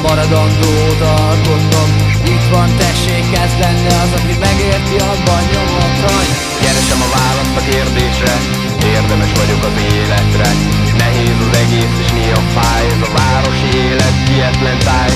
maradandót alkotnom. Itt van, tessék, ez lenne az, aki megérti, abban nyomot hagy. Keresem a választ a kérdésre, érdemes vagyok az életre. Nehéz az egész és néha fáj, ez a városi élet hihetlen táj.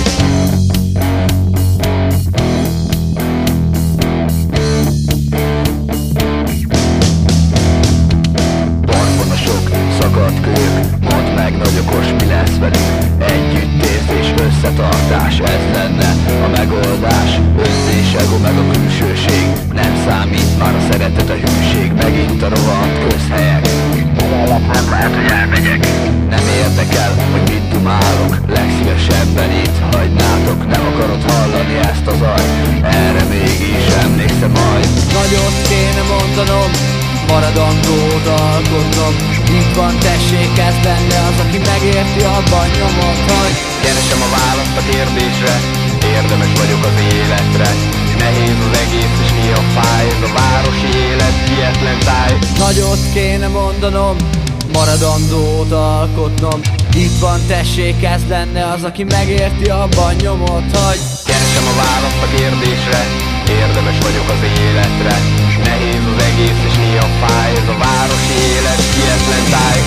Parkban a sok szakadt kölyök, mondd meg, nagy okos, mi lesz velünk. Együttérzés, összetartás, ez lenne a megoldás. Önzés, ego meg a külsőség, nem számít már a szeretet, a hűség. Megint a rohadt közhelyek, nem lehet, hogy elmegyek. Nem érdekel, hogy mit dumálok, legszívesebben itt hagynátok. Nem akarod hallani ezt az zajt, erre mégis emlékszem majd. Nagyot kéne mondanom, maradandót alkotnom. Itt van, tessék, ez lenne az, aki megérti, abban nyomot hagy. Keresem a választ a kérdésre, érdemes vagyok az életre. Nehéz az egész és néha fáj, ez a városi élet hihetlen táj. Nagyot kéne mondanom, maradandót alkotnom. Itt van, tessék, ez lenne az, aki megérti, abban nyomot hagy. Keresem a választ a kérdésre, érdemes vagyok az életre. Nehéz az egész és néha fáj, ez a városi élet hihetlen táj.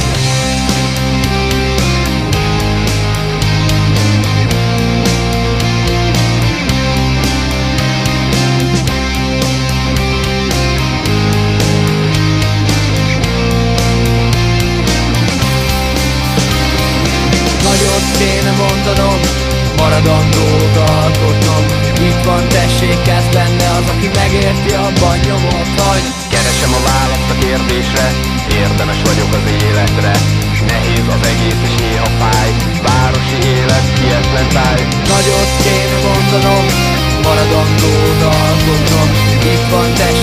Nagyot kéne mondanom, maradandót alkotnom. Itt van, tessék, ez lenne az, aki megérti, abban nyomot hagy. Keresem a választ a kérdésre, érdemes vagyok az életre. Nehéz az egész és néha fáj, városi élet hihetlen táj. Nagyot kéne mondanom, maradandót alkotnom. Itt van, tessék,